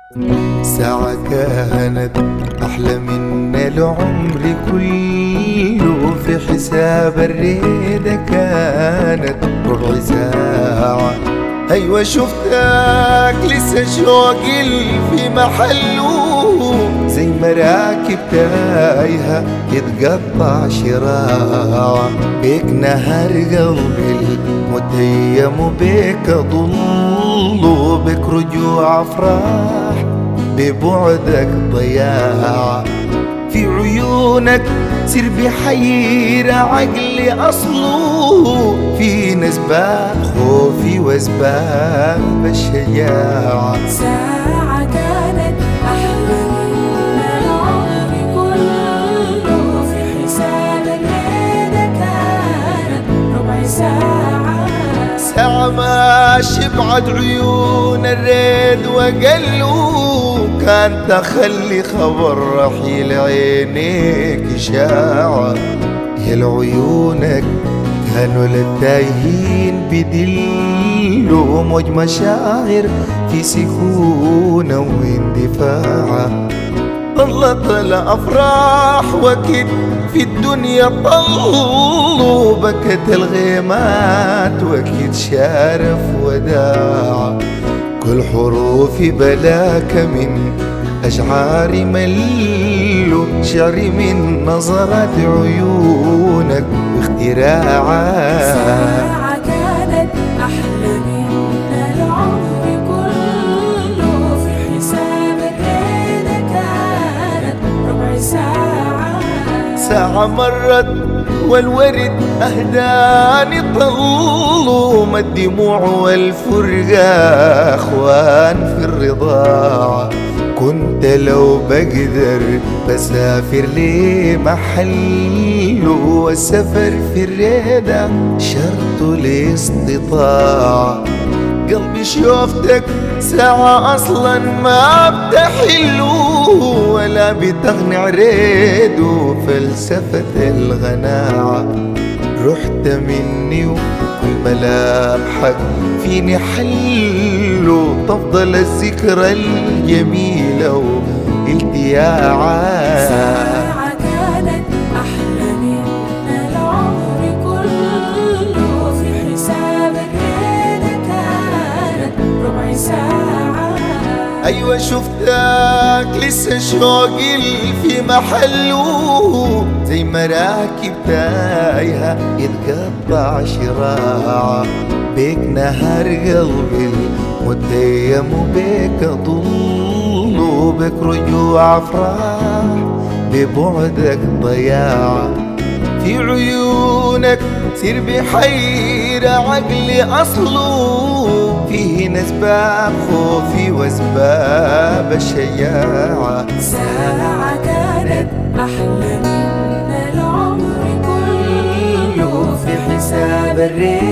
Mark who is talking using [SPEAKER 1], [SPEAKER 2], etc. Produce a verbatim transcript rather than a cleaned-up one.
[SPEAKER 1] ساعة كانت أحلى من العمر كله، في حساب الريدة كانت ربع ساعة. أيوة شفتك لسه شوقي في محله، زي مراكب تايهة يتقطع شراع. بيك نهر قلبي المتيم بيك ضل، بك رجوع أفراح ببعدك ضياع. في عيونك سر بحيرة عقلي أصله، في نسبة خوفي وأسباب الشجاعة.
[SPEAKER 2] ساعة كانت أحلى من العمر كله، في حساب الليلة كانت ربع ساعة.
[SPEAKER 1] ساعة ما شبعت عيون الريد وقلو، كان تخلي خبر رحيل عينيك إشاعة. يا العيونك كانوا للتايهين بدلوا، موج مشاعر في سكونة واندفاعة. طلت الأفراح وكد في الدنيا طلوا، بكت الغيمات وكد شارف وداع. كل حروفي بلاك من أشعاري ملوا، شعري من نظرات عيونك واختراعات.
[SPEAKER 2] ساعة كانت أحلى من العمر كله، في حساب الريدة كانت ربع ساعة.
[SPEAKER 1] ساعة مرت والورد أهداني طلوا، ما الدموع والفرقة أخوان في الرضاعة. كنت لو بقدر بسافر لي محله، والسفر في الريدة شرط الاستطاعة. قلبي شوفتك ساعة أصلا ما بتحله، ولا بتغني عريد وفلسفة الغناعة. رحت مني وكل ملامحك فيني حله، تفضل الذكرى الجميلة والتياعة.
[SPEAKER 2] ساعة كانت أحلى من العمر كله، في حساب الريدة كانت ربع ساعة.
[SPEAKER 1] أيوة شفتك لسه شوقي في محله، زي مراكب تايهة يتقطع شراع. بيك نهر قلبي المتيم وبيك ضل، وبك رجوع أفراح ببعدك ضياع. في عيونك سر بحيرة عقلي أصله، فيه نسباب خوفي وأسباب الشجاعة.
[SPEAKER 2] ساعة كانت أحلى من العمر كله، في حساب الريح